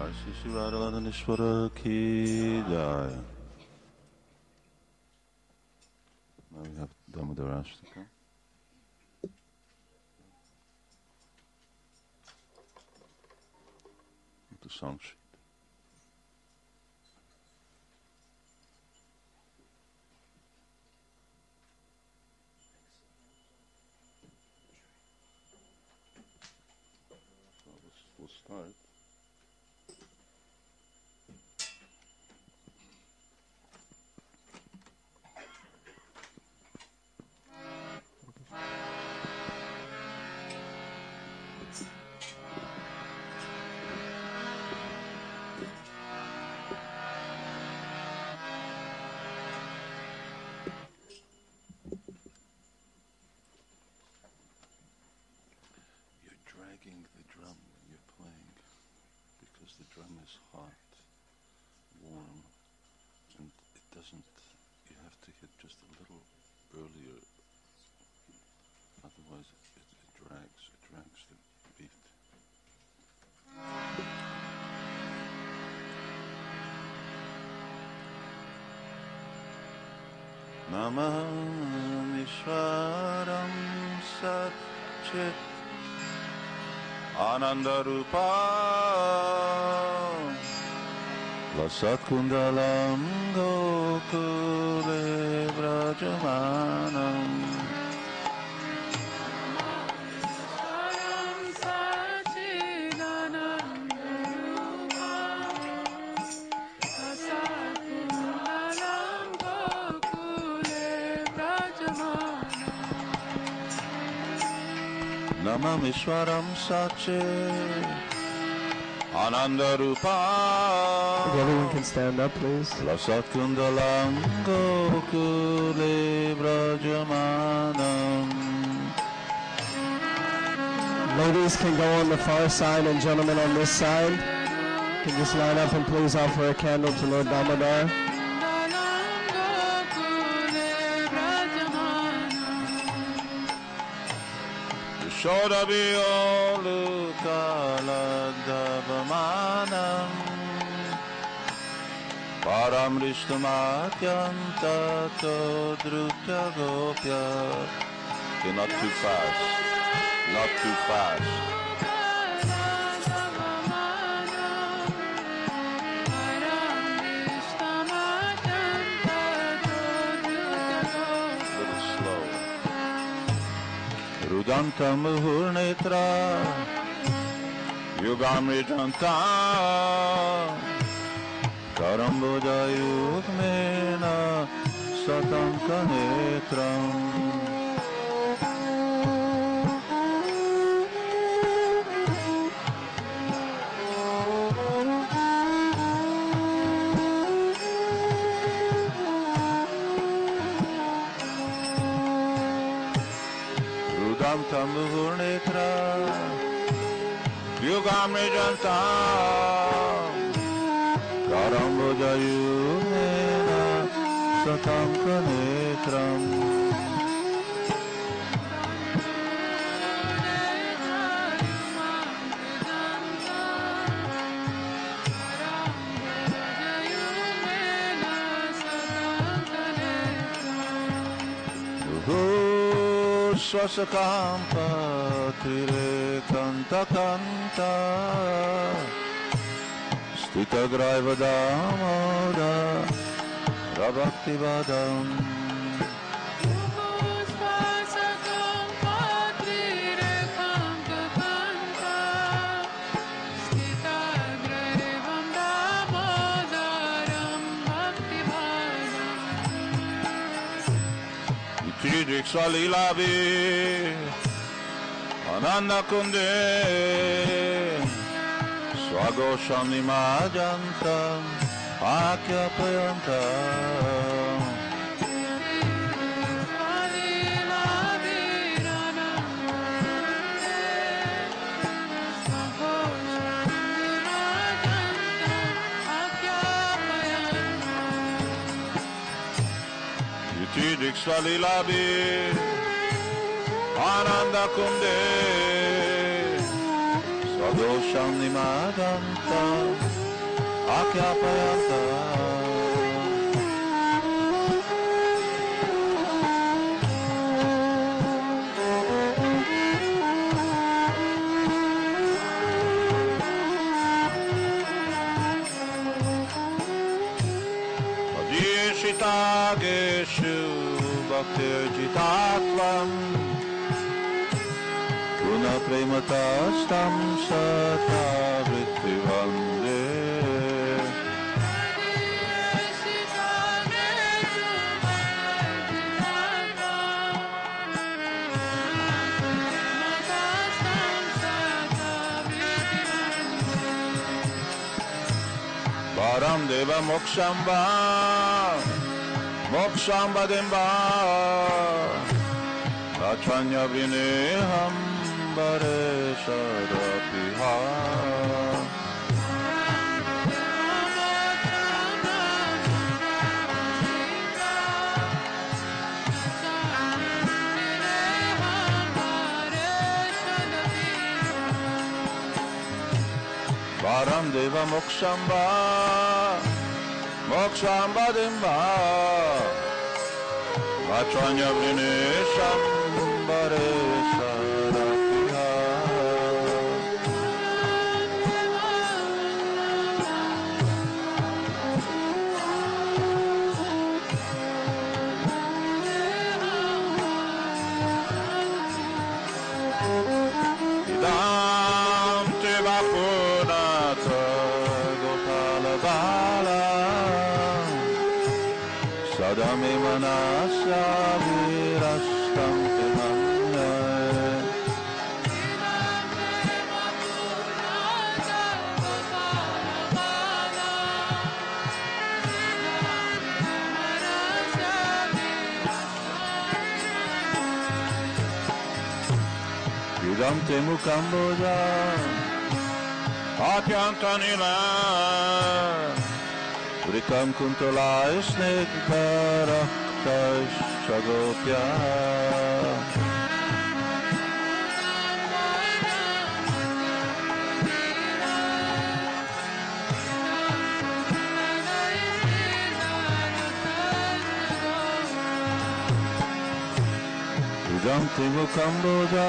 Shri Radharani ki jai. Now we have Damodar Ashtaka. The song sheet. So we'll start. Dragging the drum when you're playing because the drum is hot, warm, and it doesn't, you have to hit just a little earlier, otherwise it drags the beat. Namah Ishwaram Satchit Ananda Rupa Lasat Kundalam Gokule Vrajamanam Namam Ishwaram Satchit Ananda Rupa. If everyone can stand up, please. Lasat Kundalam Gokule Vrajamanam. Ladies can go on the far side and gentlemen on this side can just line up and please offer a candle to Lord Damodar. Shodabhiyo Lukaladavamanam Paramrishtamatyantato Drutya Gopya. Okay, not too fast. Not too fast. Rudanta Muhurnetra Yugamridanta Karamboja Yugmena Satanka Netram. Tamurnetra Yugamrijanta Karamboja Yugmena Satanka Netram. Swasakampa Tire Kanta Kanta Stita Graiva Damoda Rabhakti Vadam. Tidrik Salilavi Ananda Kunde Swagosham Nimajantam Akyapayantam. Tidrik Salilavi Ananda Kunde Adosham Nimadanta Akyapayanta Adishitageshu Bhaktir Jitatvam Guna Prematastam Sata Vritti Param Deva Mokshamba Mokshamba Demba Achanya Vineham Bare Sarapiha Param Deva Mokshamba Mokshamba Demba Achanya Vinesham Bare Sarapiha Idam Teva Punata Gopala Bala Sadame Manasya Virastam Timanya Idam Temu Kamboja Akyantanila Vrikam Kuntala Snigdharakta Shagopya Idam Timu Kamboja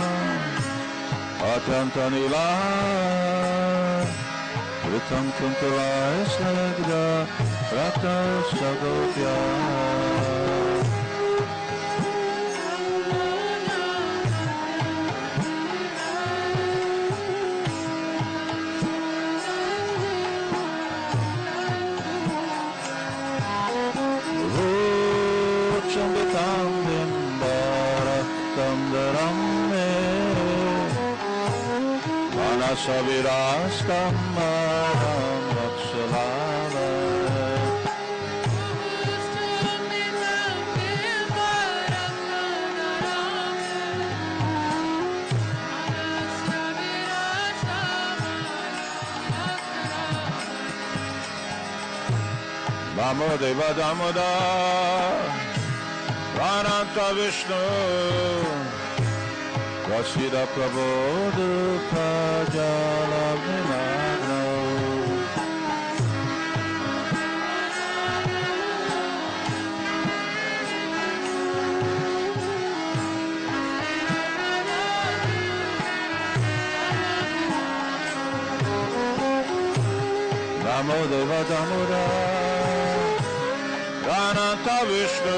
Atyantanila Vritam Kuntala Snigdha Rakta Shagopya Ruchambitam Bimbaraktam Dharamme Manasavirastam Maram Vaksalava Namo Deva Damodar Ananta Vishnu Vasida Prabodhuka Jalavimagno Namo Deva Damodar Ananta Vishnu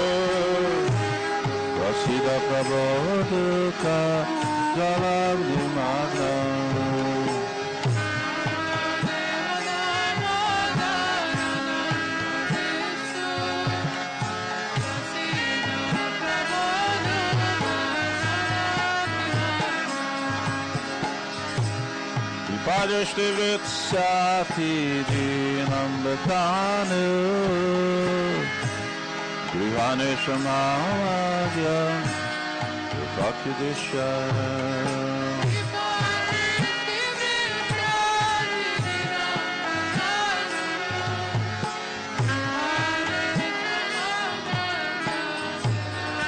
Vasida Prabodhuka Jalavimagno Padeshti Vritsati Dinam Betanu Grihane Shamavadya Vakidisha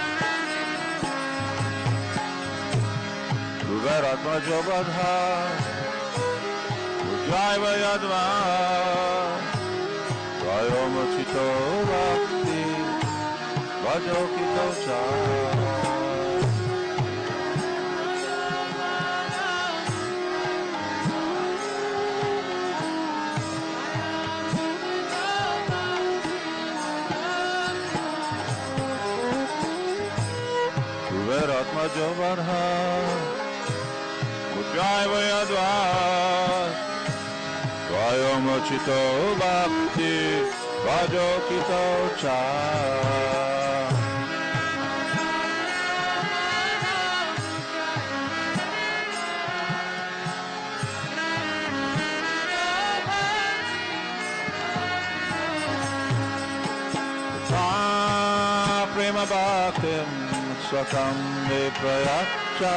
Guveratma Jobadha Jaiva Yadva Vayomachito Bhakti Vajokito Cha Kuveratma Jovarha Jaiva Yadva Vayomachito Bhakti Vajokito Cha Prema Bhaktim Swakam Viprayacha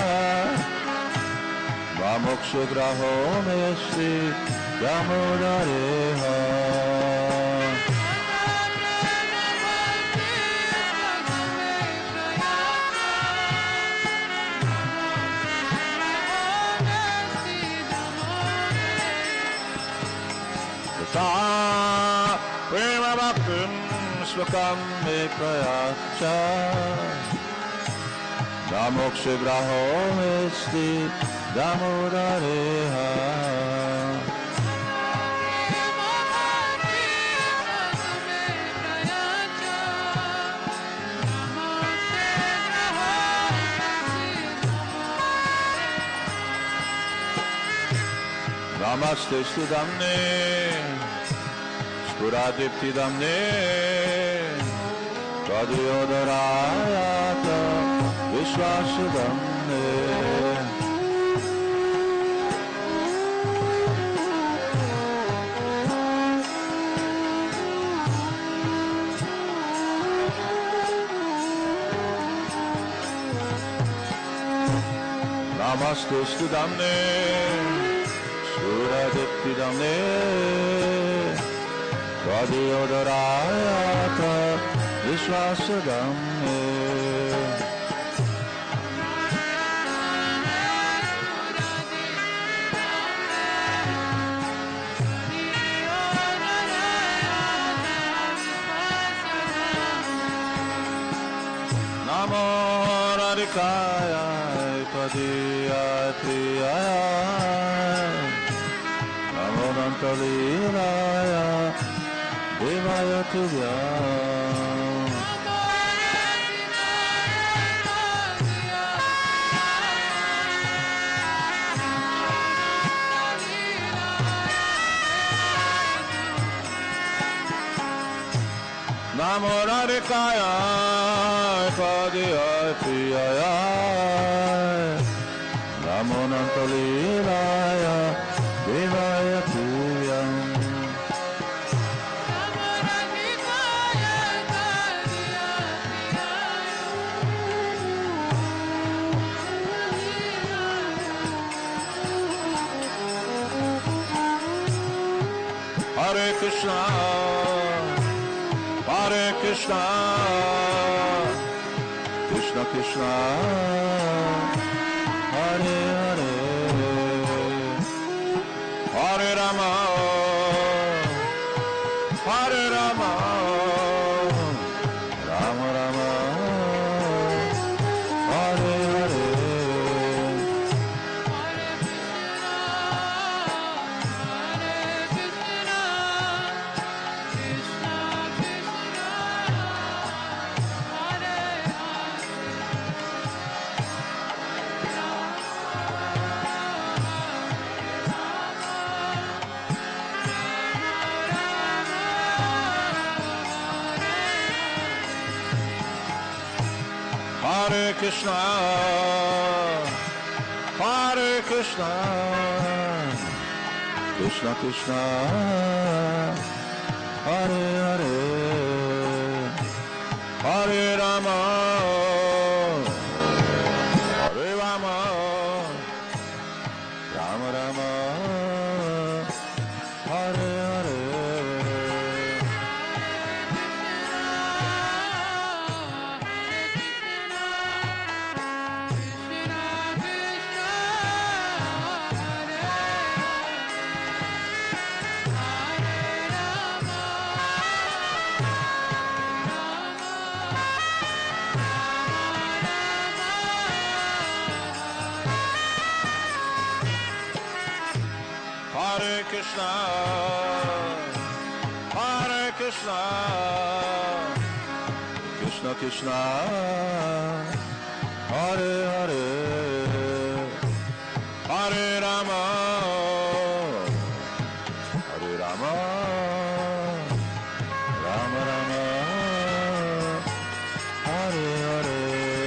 Vamoksha Graho Mesti Yamudareha Tata Prema Bhaktim Swakam Viprayacha Vamoksha Graho Mesti Damodareha Namaste Sudamne Spuradipti Damne Kadyodarayata Vishwasudamne Namaste Sudamne Suradipti Damne Kadyodarayata Vishwasudamne Namo Radhikaya Padiyaya Priyaya Namo Nantalilaya Devaya Tuvyam Namo Radhikaya Padiyaya Priyaya Namo Nantalilaya Devaya Tuvyam Hare Krishna Hare Krishna, Krishna Krishna, Hare Hare, Hare Rama, Hare Rama, Rama Rama, Hare Hare. Hare Krishna, Hare Krishna, Krishna Krishna, Hare Hare, Hare Rama, Hare Rama, Rama Rama, Hare Hare. Hare Krishna, Hare Krishna, Krishna Krishna, Hare Hare, Hare Rama, Hare Rama, Rama Rama, Hare Hare.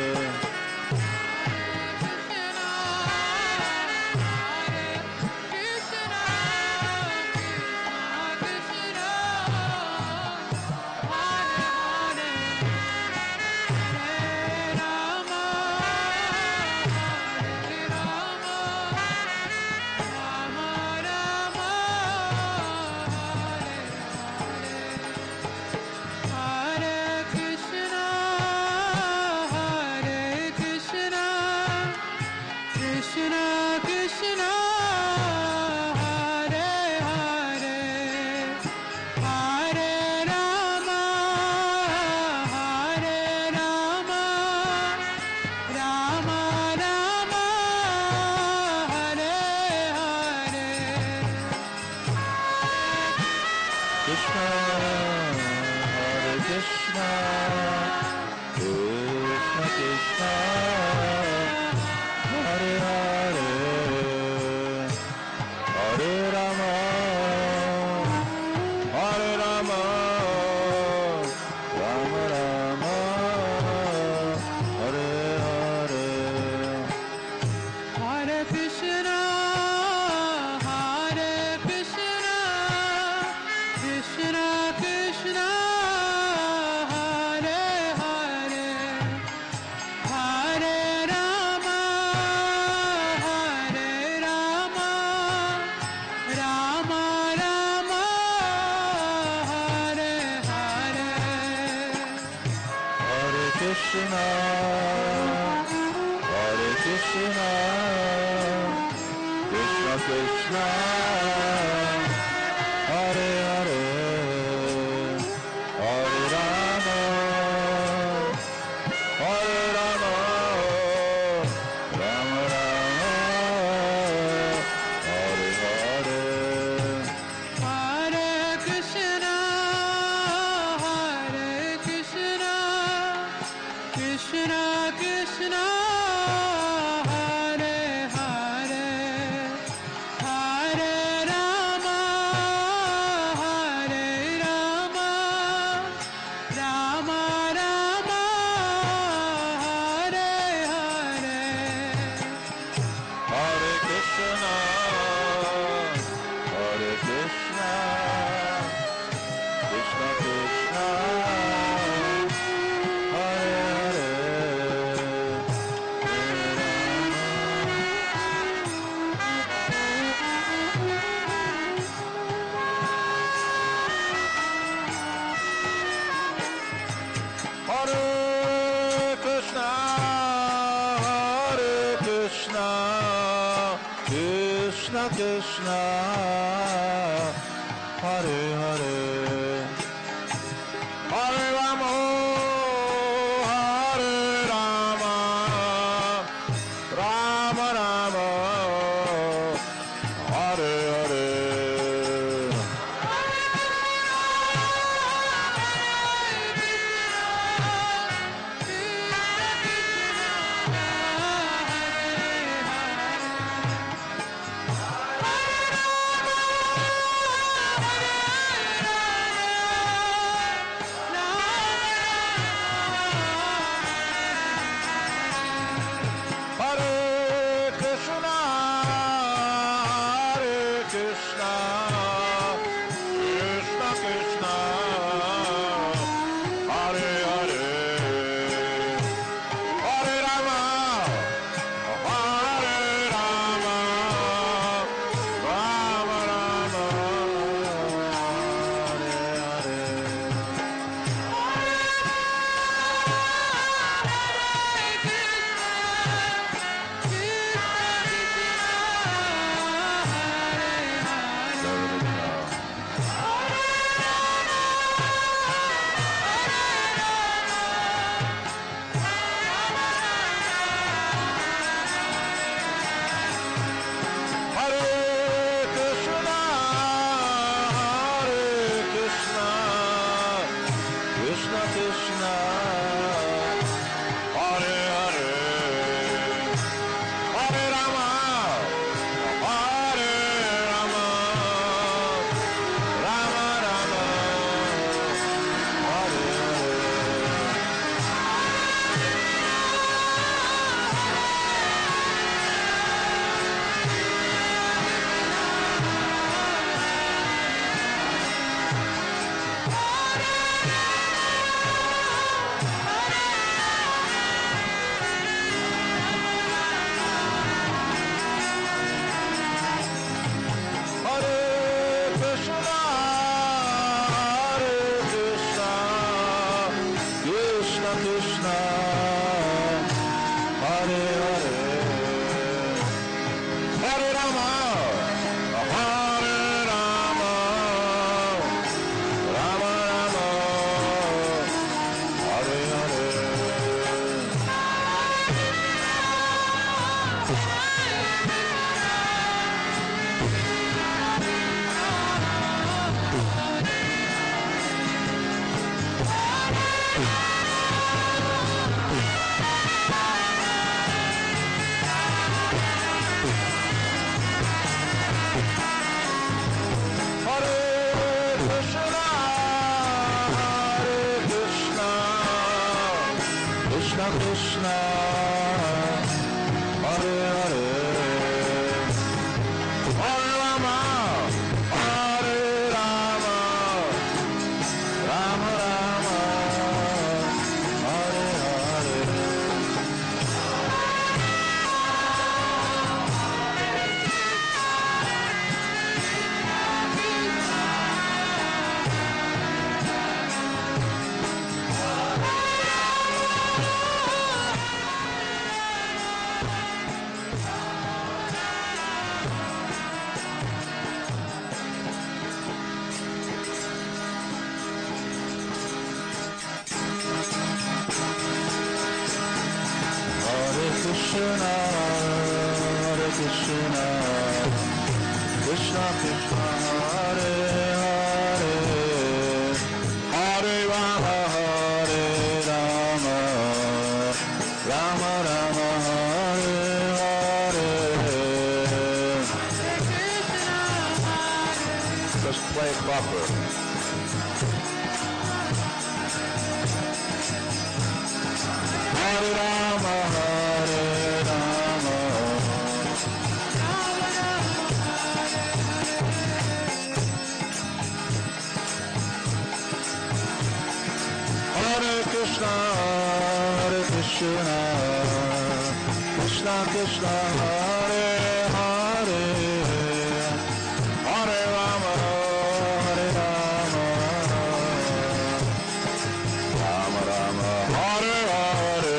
Krishna, Hare Hare, Hare Rama, Hare Rama, Rama Rama, Hare Hare. Krishna, Hare Hare, Hare Rama, Hare Rama, Rama Rama, Hare Hare. Krishna, Hare Krishna, Krishna Krishna, Hare Hare, Hare Rama, Hare Rama, Rama Rama, Hare Hare. Just play proper. Hare Rama, Hare Rama, Hare Krishna, Hare Krishna, Krishna Krishna, Hare Hare, Hare Rama, Hare Rama, Rama Rama, Hare Hare.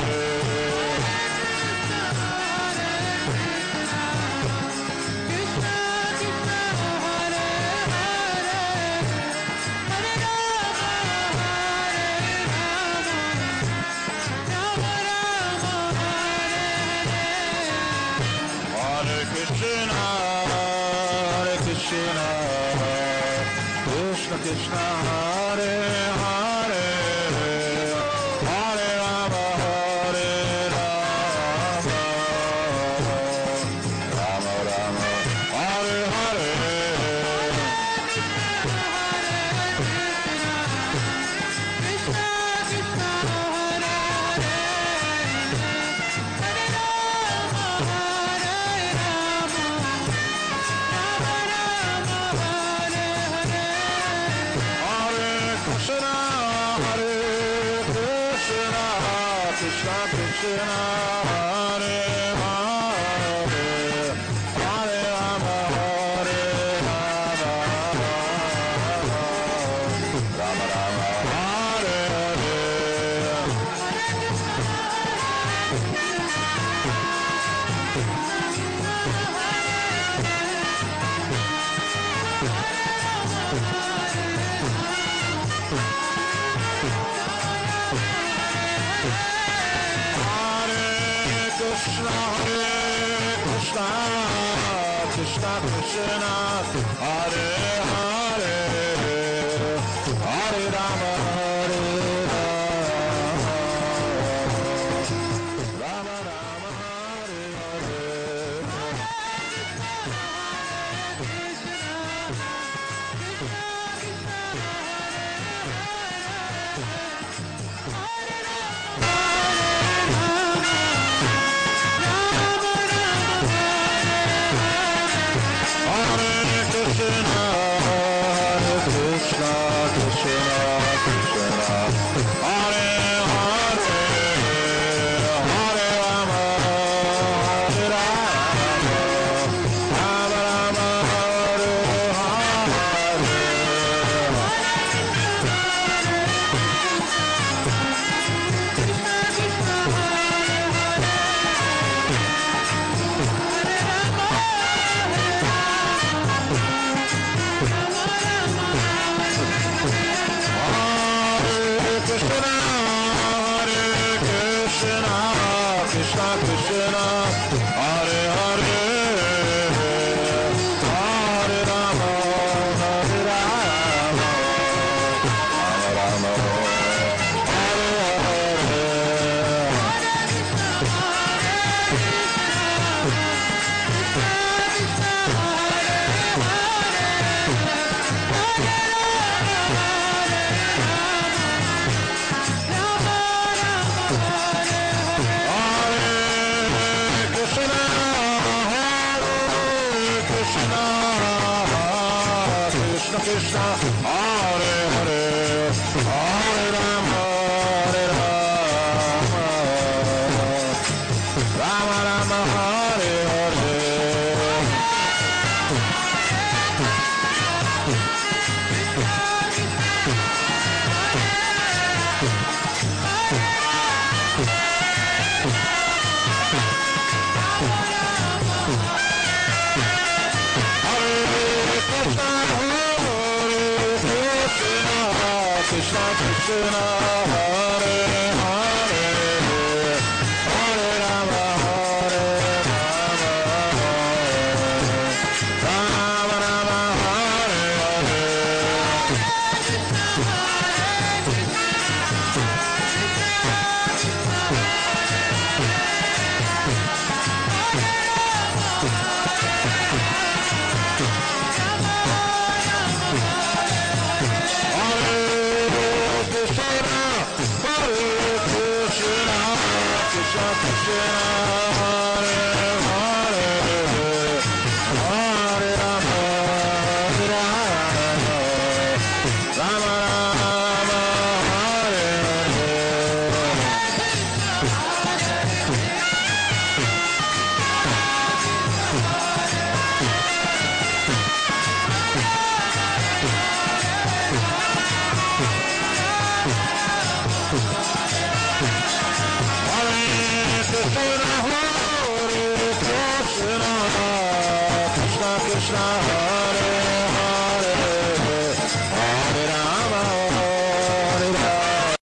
Hare Krishna, Hare Krishna, Krishna Krishna, Hare Hare, Hare Rama, Hare Rama, Rama Rama, Hare Hare. Krishna, Hare Krishna, Krishna Krishna, Hare Hare, Hare Rama, Hare Rama, Rama Rama, Hare Hare. Krishna, Hare Krishna, Krishna Krishna, Hare Hare, Hare Rama, Hare Rama, Rama Rama, Hare Hare. Krishna, Hare Hare, Hare Rama, Rama Rama, Hare Hare. Krishna Krishna, Hare Hare, Hare Rama, Hare Rama, Rama Rama, Hare Hare. Krishna, Krishna,